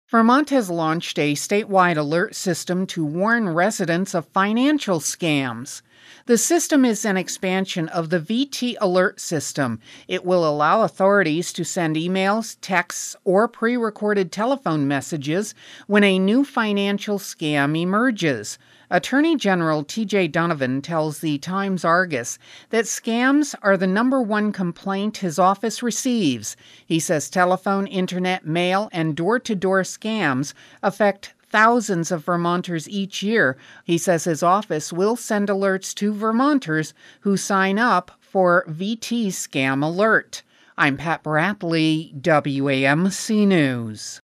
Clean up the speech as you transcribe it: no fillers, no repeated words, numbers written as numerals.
Vermont has launched a statewide alert system to warn residents of financial scams. The system is an expansion of the VT Alert system. It will allow authorities to send emails, texts, or pre recorded telephone messages when a new financial scam emerges. Attorney General T.J. Donovan tells the Times-Argus that scams are the #1 complaint his office receives. He says telephone, internet, mail, and door-to-door scams affect thousands of Vermonters each year. He says his office will send alerts to Vermonters who sign up for VT Scam Alert. I'm Pat Bradley, WAMC News.